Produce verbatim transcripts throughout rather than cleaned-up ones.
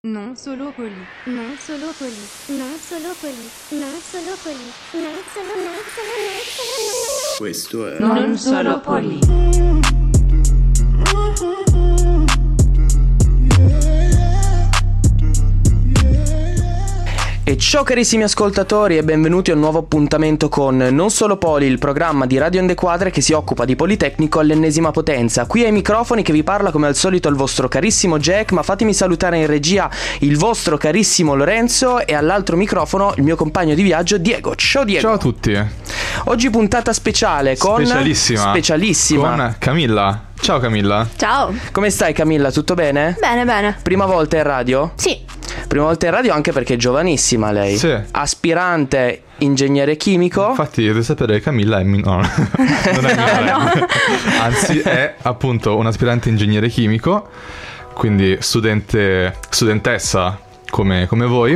Non solo poli. Non solo poli. Non solo poli. Non solo poli. Non solo non solo non solo. Questo è Non solo poli. E ciao carissimi ascoltatori e benvenuti a un nuovo appuntamento con Non Solo Poli, il programma di Radio Onde Quadre che si occupa di Politecnico all'ennesima potenza. Qui ai microfoni che vi parla come al solito il vostro carissimo Jack, ma fatemi salutare in regia il vostro carissimo Lorenzo e all'altro microfono il mio compagno di viaggio Diego. Ciao Diego. Ciao a tutti. Oggi puntata speciale con... Specialissima. Specialissima. Con Camilla. Ciao Camilla. Ciao. Come stai Camilla? Tutto bene? Bene, bene. Prima volta in radio? Sì. Prima volta in radio anche perché è giovanissima lei. Sì. Aspirante ingegnere chimico. Infatti devi sapere che Camilla è min- no, non è minorenne. No. Anzi è appunto un aspirante ingegnere chimico, quindi studente studentessa come, come voi,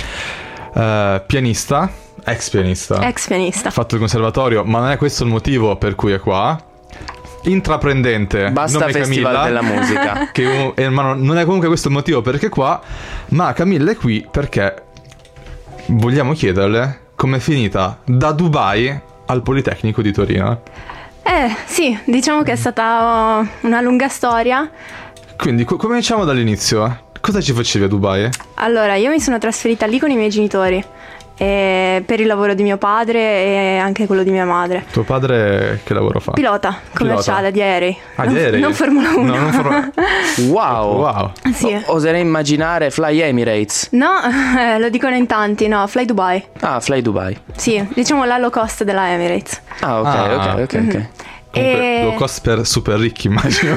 uh, pianista, ex pianista. Ex pianista. Ha fatto il conservatorio, ma non è questo il motivo per cui è qua. Intraprendente, basta nome Festival Camilla, della musica. che, eh, ma non è comunque questo il motivo perché è qua, ma Camilla è qui perché vogliamo chiederle com'è finita da Dubai al Politecnico di Torino. Eh, sì, diciamo che è stata una lunga storia. Quindi co- cominciamo dall'inizio. Cosa ci facevi a Dubai? Allora, io mi sono trasferita lì con i miei genitori, e per il lavoro di mio padre e anche quello di mia madre. Tuo padre che lavoro fa? Pilota commerciale di aerei. Ah, non, di aerei? Non Formula uno. No, non Formula Wow. Wow. Sì. O- oserei immaginare Fly Emirates. No, eh, lo dicono in tanti, no, Fly Dubai. Ah, Fly Dubai. Sì, diciamo la low cost della Emirates. Ah, ok, Ah. ok, ok, ok. Comunque, E- low cost per super ricchi, immagino.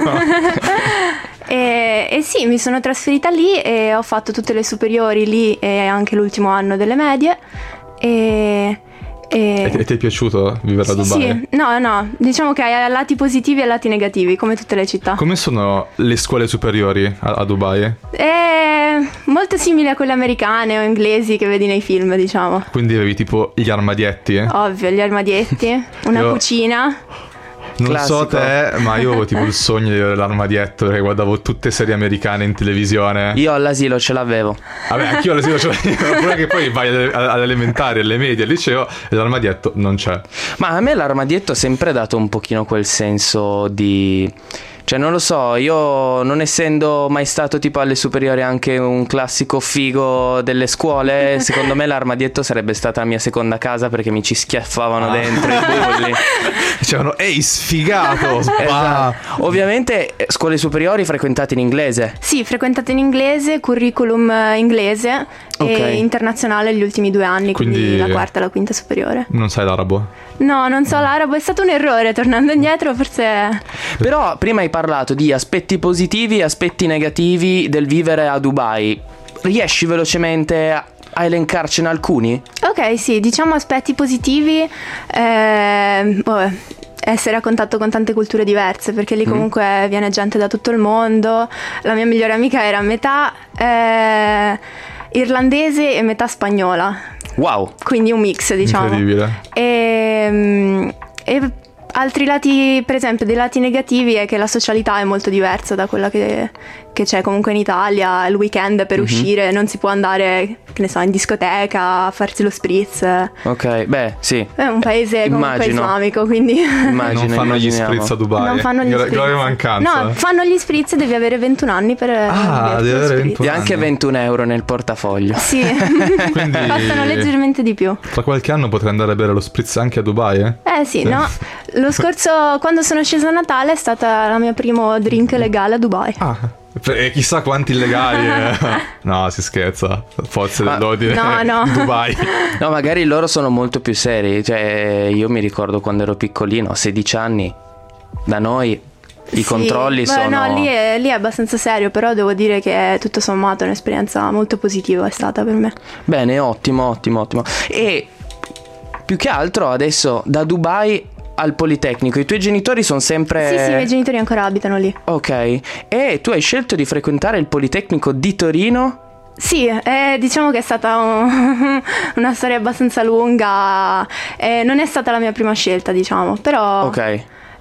E, e sì, mi sono trasferita lì e ho fatto tutte le superiori lì e anche l'ultimo anno delle medie. E, e... E ti è piaciuto vivere a Sì, Dubai? sì, no, no, diciamo che ha lati positivi e lati negativi, come tutte le città. Come sono le scuole superiori a, a Dubai? È molto simile a quelle americane o inglesi che vedi nei film, diciamo. Quindi avevi tipo gli armadietti? eh? Ovvio, gli armadietti, una Io- cucina. Non Classico. so te, ma io avevo tipo il sogno di avere l'armadietto perché guardavo tutte serie americane in televisione. Io all'asilo ce l'avevo. Vabbè, anch'io all'asilo ce l'avevo, pure che poi vai alle, alle elementari, alle medie, al liceo e l'armadietto non c'è. Ma a me l'armadietto ha sempre dato un pochino quel senso di... Cioè non lo so, io non essendo mai stato tipo alle superiori anche un classico figo delle scuole, secondo me l'armadietto sarebbe stata la mia seconda casa perché mi ci schiaffavano Ah. dentro i bulli. Dicevano, ehi sfigato, spa. Esatto. Ovviamente eh, scuole superiori frequentate in inglese. Sì, frequentate in inglese, curriculum eh, inglese Ok. e internazionale gli ultimi due anni, quindi, Quindi- la quarta e la quinta superiore. Non sai l'arabo? No, non so l'arabo, è stato un errore, tornando indietro forse... Però prima hai parlato di aspetti positivi e aspetti negativi del vivere a Dubai. Riesci velocemente a, a elencarcene alcuni? Ok, sì, diciamo aspetti positivi, eh, vabbè, essere a contatto con tante culture diverse, perché lì comunque viene gente da tutto il mondo. La mia migliore amica era metà eh, irlandese e metà spagnola, Wow. quindi un mix, diciamo. Incredibile. E, e altri lati, per esempio, dei lati negativi è che la socialità è molto diversa da quella che, che c'è comunque in Italia. Il weekend per uscire non si può andare, che ne so, in discoteca a farsi lo spritz. Ok, beh, sì. È un paese comunque Immagino. islamico, quindi Immagino, non fanno gli immaginiamo. spritz a Dubai. non fanno gli Gra- spritz. grave mancanza. No, fanno gli spritz e devi avere ventuno anni per Ah, berti devi lo avere spritz. ventuno E anche anni. ventuno euro nel portafoglio. Sì, Quindi- costano leggermente di più. Tra qualche anno potrei andare a bere lo spritz anche a Dubai, eh? Eh sì, no, lo scorso, quando sono scesa a Natale, è stata la mia primo drink legale a Dubai. Ah, e chissà quanti illegali. eh. No, si scherza. Forze Ma- dell'ordine. no, no. Dubai. No, magari loro sono molto più seri. Cioè, io mi ricordo quando ero piccolino, sedici anni, da noi i Sì, controlli beh, sono... No, lì è, lì è abbastanza serio, però devo dire che tutto sommato è un'esperienza molto positiva è stata per me. Bene, ottimo, ottimo, ottimo. E più che altro adesso da Dubai al Politecnico, i tuoi genitori sono sempre... Sì, sì, i miei genitori ancora abitano lì. Ok, e tu hai scelto di frequentare il Politecnico di Torino? Sì, eh, diciamo che è stata un- una storia abbastanza lunga, eh, non è stata la mia prima scelta, diciamo, però Ok.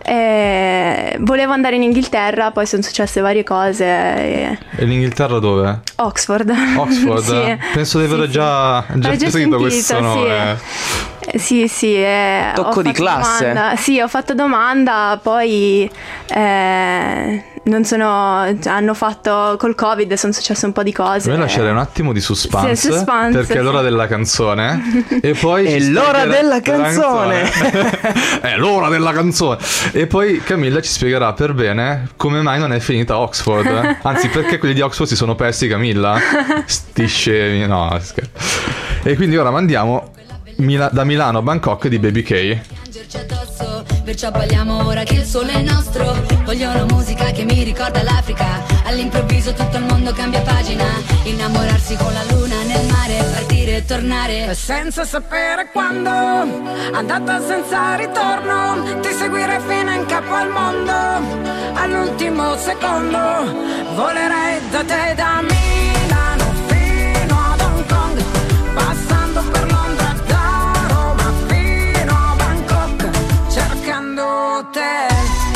E volevo andare in Inghilterra, poi sono successe varie cose. E... E l'Inghilterra dove? Oxford. Oxford? Sì. Penso di averlo sì, già, sì. già, già sentito sentito, questo sì. nome. Eh, Sì, sì. Eh, Tocco ho di fatto classe. domanda. Sì, ho fatto domanda, poi eh, non sono. Hanno fatto col Covid, sono successe un po' di cose. Vuoi lasciare un attimo di suspense? Sì, suspense, perché è l'ora sì. della canzone. E poi È ci l'ora spiegherà- della canzone. È l'ora della canzone. E poi Camilla ci spiegherà per bene come mai non è finita a Oxford. Anzi, perché quelli di Oxford si sono persi, Camilla? Sti scemi. No, scherzo. E quindi ora mandiamo Mila- da Milano a Bangkok di Baby K. Piangerci addosso, perciò balliamo ora che il sole è nostro. Voglio una musica che mi ricorda l'Africa. All'improvviso tutto il mondo cambia pagina. Innamorarsi con la luna nel mare, partire e tornare senza sapere quando, andata senza ritorno, ti seguirei fino in capo al mondo. All'ultimo secondo volerei da te, da Milano fino ad Hong Kong, passando per Londra, da Roma fino a Bangkok, cercando te.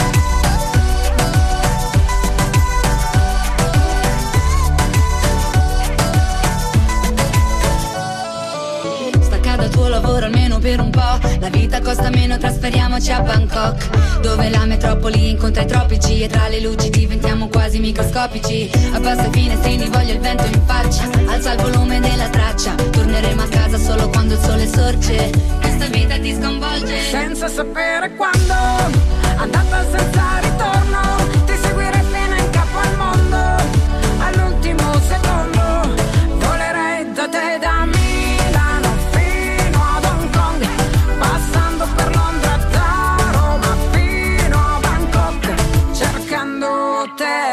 Stacca dal tuo lavoro almeno per un po'. La vita costa meno, trasferiamoci a Bangkok, dove la metropoli incontra i tropici. E tra le luci diventiamo quasi microscopici. Abbassa i finestrini, voglio il vento in faccia. Alza il volume della traccia. Torneremo a casa solo quando il sole sorge. Questa vita ti sconvolge senza sapere quando, andata senza ritorno, ti seguirei fino in capo al mondo. All'ultimo secondo volerei da te, da Milano fino ad Hong Kong, passando per Londra, da Roma fino a Bangkok, cercando te.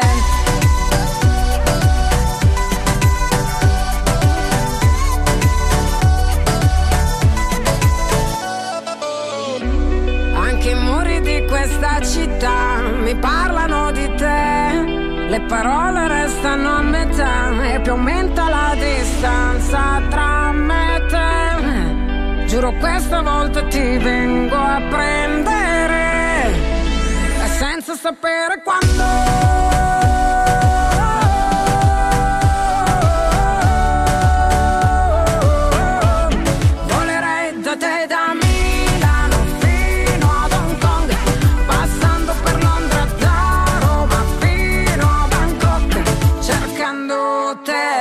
Anche i muri di questa città mi parlano di te, le parole restano a metà e più aumenta la distanza tra me e te. Giuro questa volta ti vengo a prendere, e senza sapere quando. Volerei da te, da Milano fino ad Hong Kong, passando per Londra, da Roma fino a Bangkok, cercando te.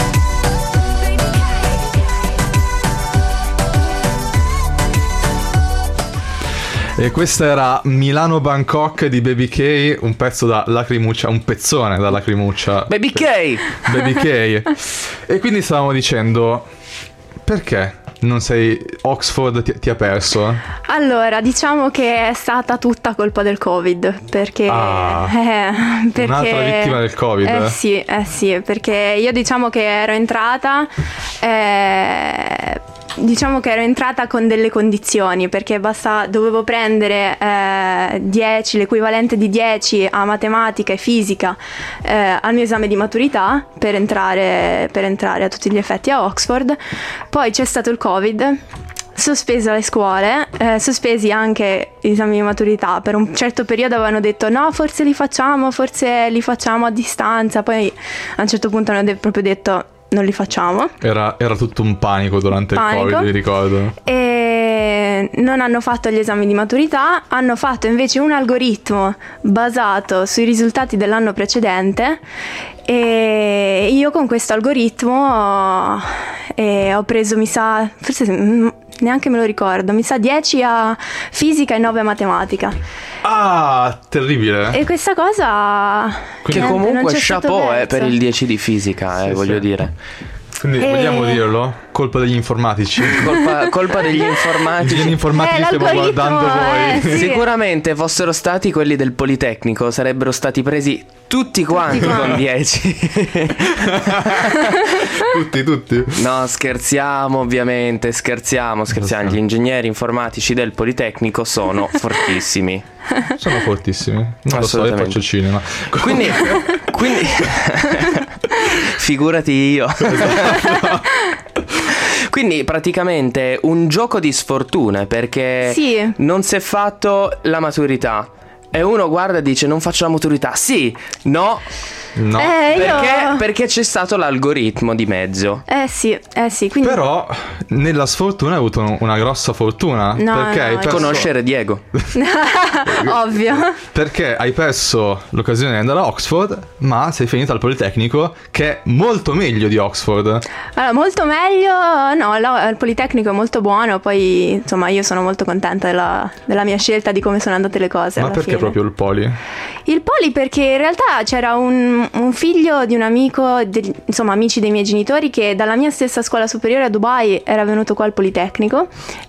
E questa era Milano Bangkok di Baby K, un pezzo da lacrimuccia, un pezzone da lacrimuccia. Baby K. Baby K. E quindi stavamo dicendo, perché non sei Oxford ti, ti ha perso? Allora, diciamo che è stata tutta colpa del Covid, perché, Ah, eh, perché un'altra vittima del Covid. Eh sì, eh sì, perché io diciamo che ero entrata eh, diciamo che ero entrata con delle condizioni, perché basta, dovevo prendere eh, dieci, l'equivalente di dieci a matematica e fisica eh, al mio esame di maturità per entrare, per entrare a tutti gli effetti a Oxford. Poi c'è stato il Covid, sospese le scuole, eh, sospesi anche gli esami di maturità. Per un certo periodo avevano detto no, forse li facciamo, forse li facciamo a distanza, poi a un certo punto hanno de- proprio detto non li facciamo. Era, era tutto un panico durante Panico. il Covid, mi ricordo. E non hanno fatto gli esami di maturità, hanno fatto invece un algoritmo basato sui risultati dell'anno precedente, e io con questo algoritmo eh, ho preso, mi sa, forse mm, neanche me lo ricordo, mi sa dieci a fisica e nove a matematica. Ah, terribile. E questa cosa Che niente, non comunque c'è stato chapeau eh, verso. per il dieci di fisica, eh, Sì, voglio sì. dire. Quindi E- vogliamo dirlo? Colpa degli informatici. Colpa, colpa degli informatici. Gli informatici Eh, stiamo l'algoritmo, guardando voi. eh, sì. Sicuramente fossero stati quelli del Politecnico, sarebbero stati presi tutti quanti quanti. con dieci. Tutti, tutti. No, scherziamo ovviamente, scherziamo, scherziamo. Gli ingegneri informatici del Politecnico sono fortissimi. Sono fortissimi. Non lo so, io Assolutamente. faccio cinema. Quindi, quindi figurati io. Quindi praticamente un gioco di sfortune, perché Sì. non si è fatto la maturità, E uno guarda e dice non faccio la maturità. Sì, no. No. Eh, io... Perché, perché c'è stato l'algoritmo di mezzo. Eh sì, eh sì, quindi... Però nella sfortuna hai avuto una grossa fortuna. No, perché no, hai perso... Conoscere Diego. Ovvio. Perché hai perso l'occasione di andare a Oxford, ma sei finita al Politecnico, che è molto meglio di Oxford. Allora, molto meglio, no, la- il Politecnico è molto buono, poi insomma io sono molto contenta della, della mia scelta, di come sono andate le cose. Ma alla perché fine. proprio il Poli? Il Poli perché in realtà c'era un, un figlio di un amico, del- insomma amici dei miei genitori, che dalla mia stessa scuola superiore a Dubai era venuto qua al Politecnico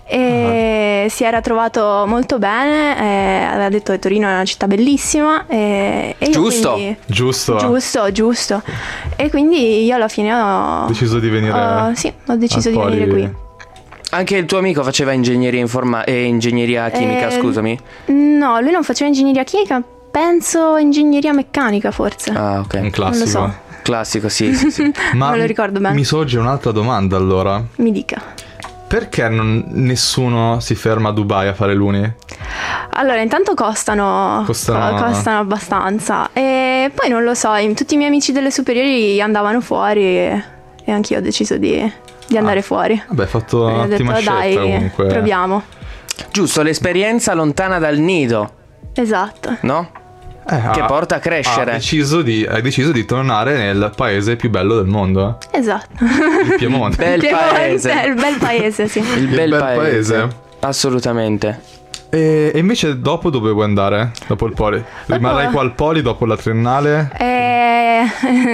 e si era trovato molto bene, e aveva detto che Torino è una città bellissima e, e io Giusto. quindi- Giusto. giusto, giusto. E quindi io alla fine ho Deciso di venire ho- sì, ho deciso al di Poli. venire qui. Anche il tuo amico faceva ingegneria informa- e ingegneria chimica, Eh, scusami. No, lui non faceva ingegneria chimica, penso ingegneria meccanica forse. Ah, ok. Un classico. Non lo so. Classico, sì, sì, sì. Ma Non lo ricordo bene. mi sorge un'altra domanda allora. Mi dica. Perché non- nessuno si ferma a Dubai a fare l'uni? Allora, intanto costano, Costano- co- costano abbastanza. E poi non lo so, in- tutti i miei amici delle superiori andavano fuori e, e anch'io ho deciso di, di andare Ah. fuori. Vabbè, hai fatto E ho un'ottima detto, scelta dai, comunque. proviamo. Giusto, l'esperienza lontana dal nido, Esatto. no? Eh, Che ha- porta a crescere. Ha deciso di, hai deciso di tornare nel paese più bello del mondo, Esatto. il Piemonte. Bel Piemonte, paese. il bel paese, sì. Il bel, bel paese. paese. Assolutamente. E, e invece dopo dove vuoi andare? Dopo il Poli? Rimarrai qua al Poli dopo la triennale? Eh,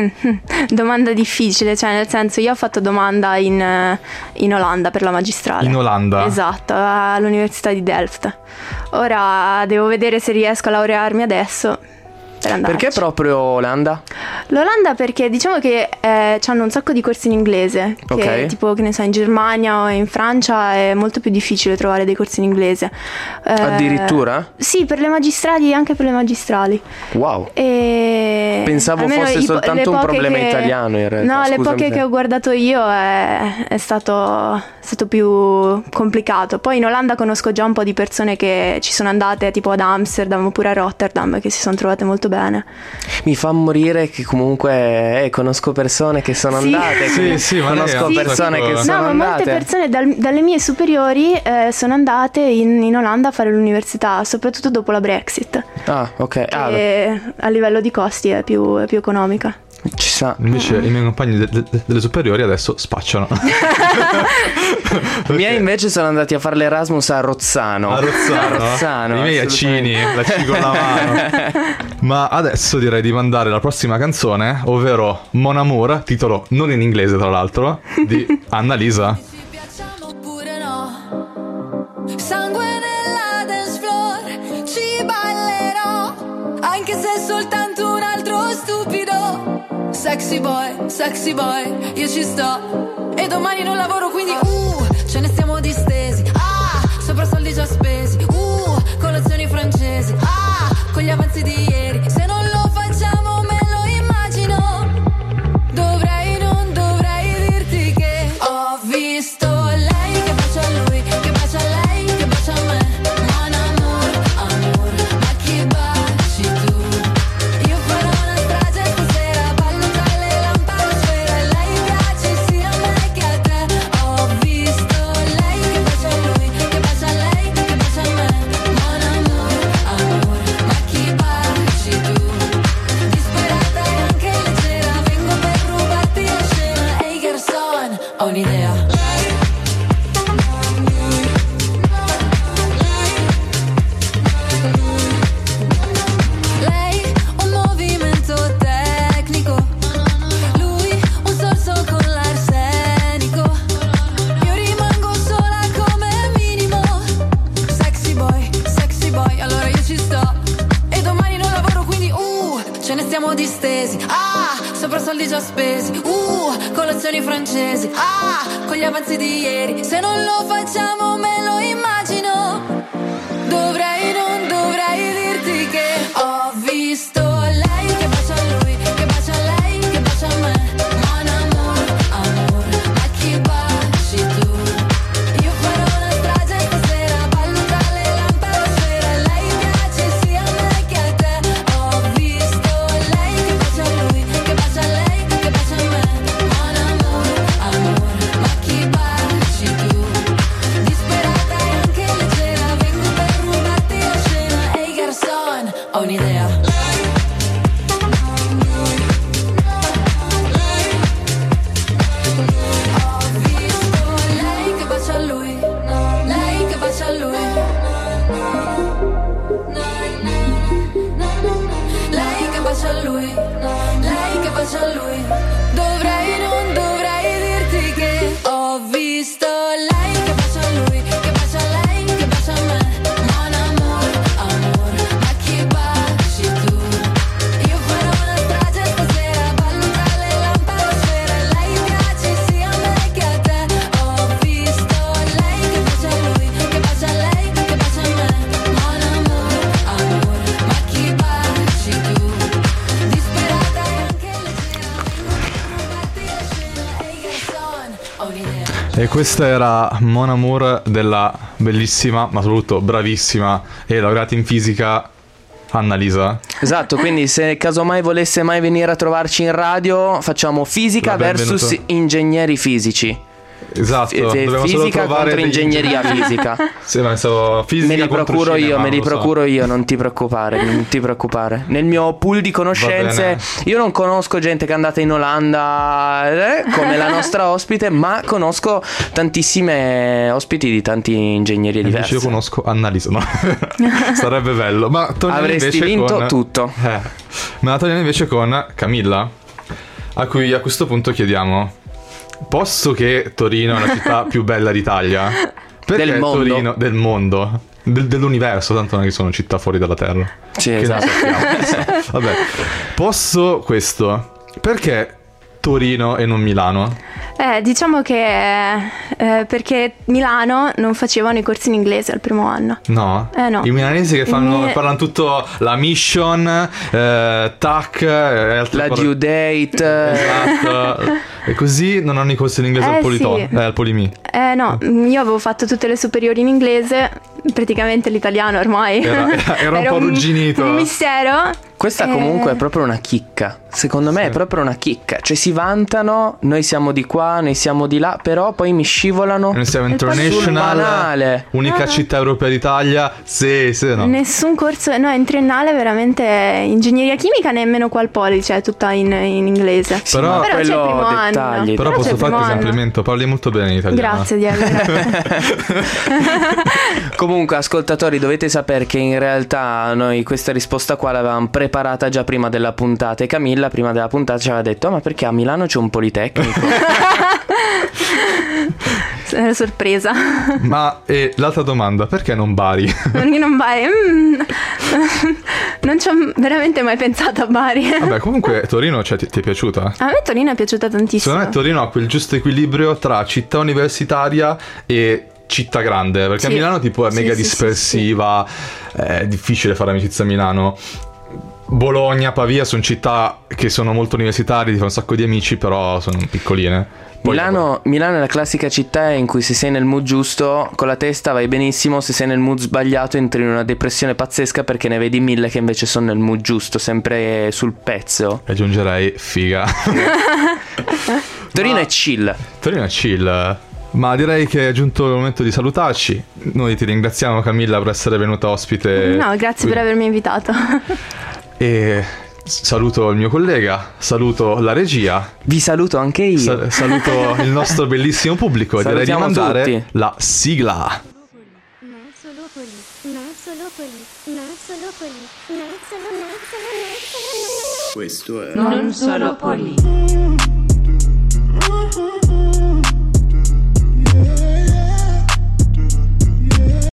domanda difficile, cioè nel senso io ho fatto domanda in, in Olanda per la magistrale. In Olanda? Esatto, all'Università di Delft. Ora devo vedere se riesco a laurearmi adesso per andarci. Perché proprio Olanda? L'Olanda perché diciamo che eh, hanno un sacco di corsi in inglese, che Ok. tipo che ne so in Germania o in Francia è molto più difficile trovare dei corsi in inglese. Eh, Addirittura? Sì, per le magistrali e anche per le magistrali. Wow. E Pensavo almeno fosse i po- soltanto le un poche problema che- italiano, in realtà. No, le Scusami poche se- che ho guardato io è, è stato, stato più complicato. Poi in Olanda conosco già un po' di persone che ci sono andate, tipo ad Amsterdam oppure a Rotterdam, che si sono trovate molto bene. Mi fa morire che comunque eh, conosco persone che sono Sì. andate. Sì, quindi sì, ma lei conosco ha un persone sacco- che No, sono no, ma andate. molte persone dal- dalle mie superiori eh, sono andate in, in Olanda a fare l'università, soprattutto dopo la Brexit. Ah, ok. Ah, E a livello di costi è più, è più economica. ci sa. Invece i miei compagni de- de- delle superiori adesso spacciano. I miei invece sono andati a fare l'Erasmus a Rozzano. A Rozzano, A Rozzano, i miei a Cini, la C con la mano. Ma adesso direi di mandare la prossima canzone, ovvero Mon Amour, titolo non in inglese tra l'altro, di Annalisa. Ci piacciamo oppure no? Sangue nella dance floor, ci ballerò, anche se è soltanto un altro stupido. Sexy boy, sexy boy, io ci sto. E domani non lavoro quindi uh, ce ne stiamo distesi. Ah, sopra soldi già spesi. Uh, colazioni francesi. Ah, con gli avanzi di ieri. Se non lo facciamo me lo immagino. Dovrei, non dovrei dirti che ho visto lei che bacia a lui, che bacia a lei, che bacia a me. Mon amour, amor, ma chi baci tu? Io farò una strage stasera, ballo tra le lampade e lei piace sia a me che a te. Ho visto lei che bacia a lui, che bacia a lei, che bacia a me. Mon amour, amor, ma chi baci tu? Disperata e anche leggera, vengo per rubarti la scena. Ehi garçon, ho un'idea. Lei un movimento tecnico, lui un sorso con l'arsenico. Io rimango sola come minimo. Sexy boy, sexy boy, allora io ci sto. E domani non lavoro quindi uh, ce ne stiamo distesi. Ah, sopra soldi già spesi. Uh, colazioni francesi. Ah, con gli avanzi di ieri. Se non lo facciamo me lo immagino. Dovrei, non dovrei dirti che ho visto lei che bacia a lui, che bacia a lei, che bacia a me. Mon amour, amor, ma chi baci tu? Io farò una strage stasera, ballo tra le lampade e lei piace sia a me E questa era Mon Amour della bellissima, ma soprattutto bravissima e laureata in fisica Annalisa. Esatto, quindi se casomai volesse mai venire a trovarci in radio, facciamo fisica La versus benvenuto. ingegneri fisici. Esatto, F- dobbiamo solo fisica trovare contro degli ingegneria ingegneri. fisica. Sì, ma stavo fisica Me li contro procuro cinema, io, me li non lo so. procuro io, non ti preoccupare, non ti preoccupare. Nel mio pool di Va conoscenze, bene. io non conosco gente che è andata in Olanda, eh, come la nostra ospite, ma conosco tantissime ospiti di tanti ingegnerie Invece diverse. io conosco Annalisa, no? Sarebbe bello. Ma torniamo Avresti invece vinto con... tutto. Eh. Ma la torniamo invece con Camilla, a cui a questo punto chiediamo: posto che Torino è la città più bella d'Italia, perché Del mondo. Torino del mondo, del- dell'universo, tanto non è che sono città fuori dalla Terra. Sì, Che ne esatto. sappiamo. Vabbè, posto questo, perché Torino e non Milano? Eh, diciamo che eh, perché Milano non facevano i corsi in inglese al primo anno. No? Eh, no. I milanesi che fanno, Mi- parlano tutto la mission, eh, tac, e altre La cose. due date. Esatto. E così non hanno i corsi in inglese Eh, al Polito, sì. eh, al Polimi. Eh no, io avevo fatto tutte le superiori in inglese, praticamente l'italiano ormai Era- era un po' arrugginito. un mistero. Questa Eh, comunque è proprio una chicca. Secondo me è proprio una chicca. Cioè si vantano, noi siamo di qua, noi siamo di là, però poi mi scivolano. Noi siamo E poi sul international, banale. unica Ah. città europea d'Italia. Sì, sì, no. Nessun corso, no, in triennale veramente ingegneria chimica nemmeno qua al Poli, cioè tutta in, in inglese. Però- c'è il quello primo anno. dettagli. Però c'è posso il primo farti un anno. complimento, parli molto bene in italiano. Grazie Diego, grazie. Comunque, ascoltatori, dovete sapere che in realtà noi questa risposta qua l'avevamo preparata già prima della puntata. E Camilla, prima della puntata, ci aveva detto: "Oh, ma perché a Milano c'è un politecnico?" Ero sorpresa. Ma e l'altra domanda, perché non Bari? Perché non vai? Mm. Non ci ho veramente mai pensato a Bari. Vabbè, comunque Torino, cioè, ti, ti è piaciuta? A me Torino è piaciuta tantissimo. Secondo me Torino ha quel giusto equilibrio tra città universitaria e città grande, perché Sì. a Milano tipo è Sì, mega sì, sì, dispersiva, è difficile fare amicizia a Milano. Bologna, Pavia sono città che sono molto universitarie, ti fa un sacco di amici, però sono piccoline. Poi- Milano, Milano è la classica città in cui se sei nel mood giusto con la testa vai benissimo, se sei nel mood sbagliato entri in una depressione pazzesca perché ne vedi mille che invece sono nel mood giusto, sempre sul pezzo. Aggiungerei figa. Torino Ma- è chill. Torino è chill. Ma direi che è giunto il momento di salutarci. Noi ti ringraziamo Camilla per essere venuta ospite. No, grazie qui. per avermi invitato. E saluto il mio collega, saluto la regia, Vi saluto anche io. sa- saluto il nostro bellissimo pubblico. Direi di Salutiamo mandare tutti. la sigla. Non solo quelli, non solo quelli, non solo quelli, non solo, non solo, non solo, non solo. Non solo poli.